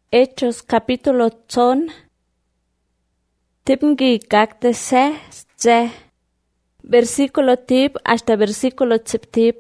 Hechos capítulo 10. Tipngi gakte se. Versículo tip hasta versículo tip.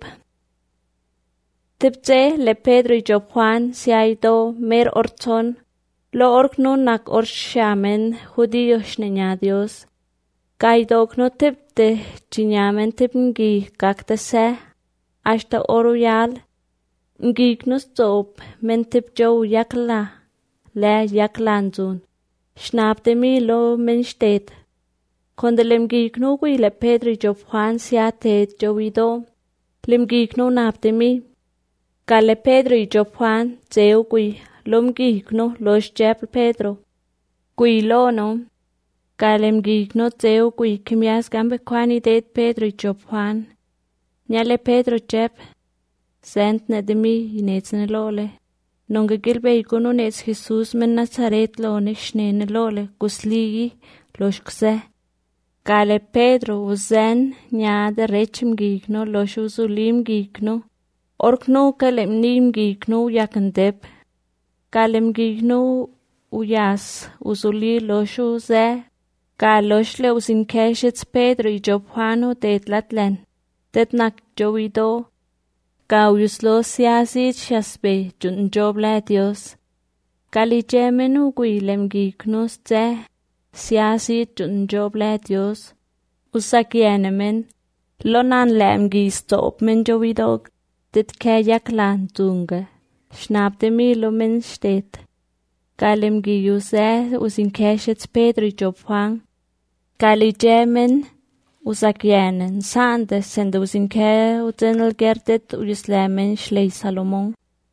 Tipse le Pedro y yo Juan si aido mer orton. Lo orkno nak orshamen judíos niña Dios. Kaido no tipte chinyamen tipngi gakte se. Hasta oruyal. Ngignos zob men tip jo yakla. Le yaklanzun. Schnapte mi lo men steht. Konde lem gigno gui le Pedro y Juan siate jovido. Lem gigno napte mi. Gale Pedro y Juan zeu gui. Lom gigno los jep Pedro. Gui lo no. Galem gigno zeu gui kimias gambe kwani det Pedro y Juan. Nyale Pedro jep. Sent ne de mi inetsne lole. Nonga gilbe iguno nets Jesus men Nazaret lo nishnene lole gusligi los kse. Gale Pedro uzen nyade rechim gigno los uzulim gigno. Orkno kalem nim gigno yakandep. Galem gigno uyas uzuli los uze. Galos le usin keshets Pedro y Juano detlatlen. Detnak jovido. Gauyus lo siasit shasbe jun jobla Dios. Gali jemenu guilem gignus ze. Siasit jun jobla Dios. Usakienemen. Lonan lem gistop men jovidog. Dit kayak lan tunge. Schnapte mi lo men steht. Galem giuse usin keshets Pedro y Juan. Gali jemen. Usakienen sande sende usinke utenel gerdet uislemen shlei Salomón.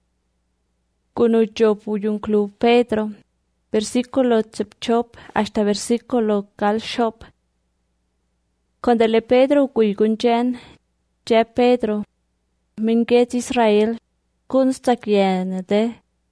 Kunu job uyun club Pedro. Versículo chop hasta versículo shop. Condele Pedro guigunjen, je Pedro. Minget Israel kunstakiene de.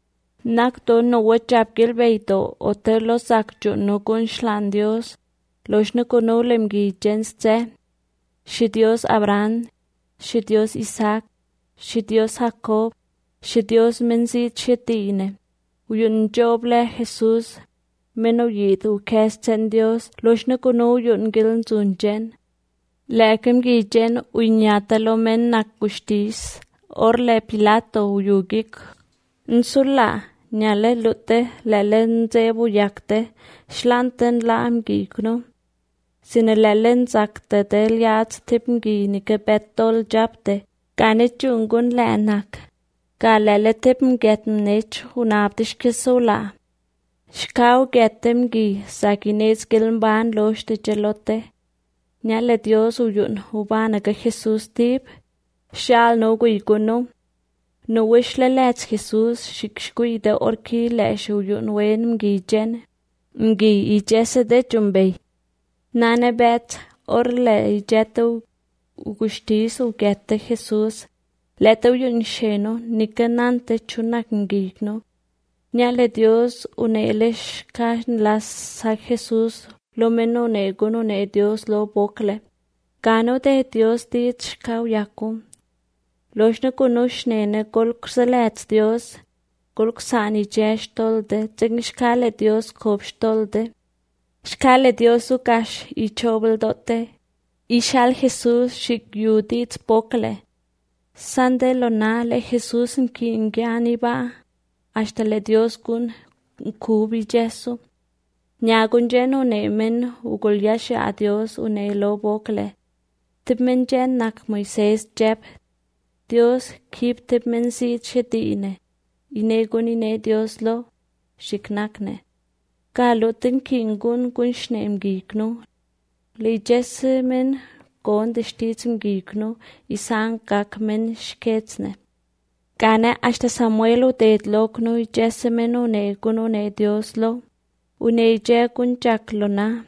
Nakto no wachap gilbeito o te lo sakjo no kun Dios. Los no conolem gi jenste, shi Dios Abraham, shi Dios Isaac, shi Dios Jacob, shi Dios mensit shetine. Uyun joble Jesús, menoyid u kesten Dios, los no cono uyun giln zunjen. Lekem gi jen unyatalo men nakustis, orle Pilato uyugik. Nsula, nyale lute, lelen zebu yakte, schlanten lam gigno. Sinelelen sagte del yats tipngi nike bettol jabte, gane chungun lenak. Galele tipn getten nech hunabdish kisola. Schkau gettem gi, saginez gilmban loste gelote. Nyale Dios uyun ubanaga Jesus tip. Shal no guiguno. No wishle lets Jesus shikshguide orki lesh uyun wen mgi jen. Mgi ijese de jumbei. Nane bet orle ijeto ugustis ugete Jesus. Leto yun sheno nikanante chunak ngigno. Nyale Dios unelish kan las sa Jesus lo meno neguno ne Dios lo bokle. Gano de Dios dich kau yakum. Loshna kunush nene golkselets Dios. Golksani jesh tolde. Tingshkale Dios kopsh tolde. Shkale Dios ukash y chobel dote. Ishal Jesús shik yudit bokle. Sande lonale Jesús nkingiani ba. Hasta le Dios kun kubi jesu. Nyagun jeno nemen ugulyashe a Dios une lo bokle. Tipmen jen nak Moises jeb. Dios kip tipmen sit shedine. Inegun ine Dios lo shiknakne. Galutin kingun kunshnem gigno. Lejesmen gon destitzem gigno. Isang gakmen shketsne. Gane hasta Samuelo deed lokno ijesemen unegun une Dios lo. Uneje kunchaklona.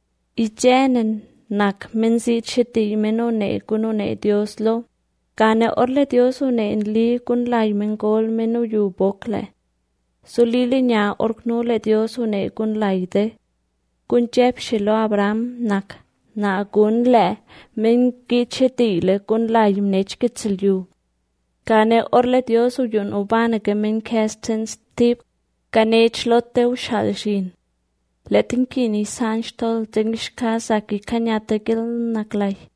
Ijenen nak mensit shedimen unegun une Dios lo. Gane orle Dios une li kun laimen gol menu yu bokle. Sulili nya orknule Dios une kun laide. Kun jeb shilo Abraham nak. Na kun le men gichetile kun laim nechkitsilyu. Gane orle Dios uyun ubanege men kestens tip. Ganech lotew shalshin. Letin kini sanchtol dingishka saki kanyate gil naklay.